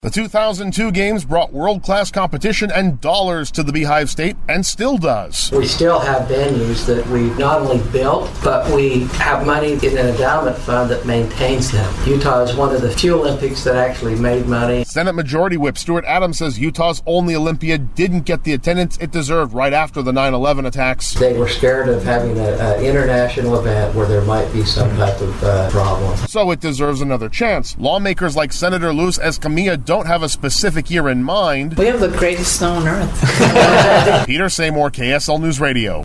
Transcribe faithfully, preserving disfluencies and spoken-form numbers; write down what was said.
The two thousand two Games brought world-class competition and dollars to the Beehive State, and still does. We still have venues that we've not only built, but we have money in an endowment fund that maintains them. Utah is one of the few Olympics that actually made money. Senate Majority Whip Stuart Adams says Utah's only Olympiad didn't get the attendance it deserved right after the nine eleven attacks. They were scared of having an international event where there might be some type of uh, problem. So it deserves another chance. Lawmakers like Senator Luis Escamilla don't have a specific year in mind. We have the greatest snow on earth. Peter Seymour, K S L News Radio.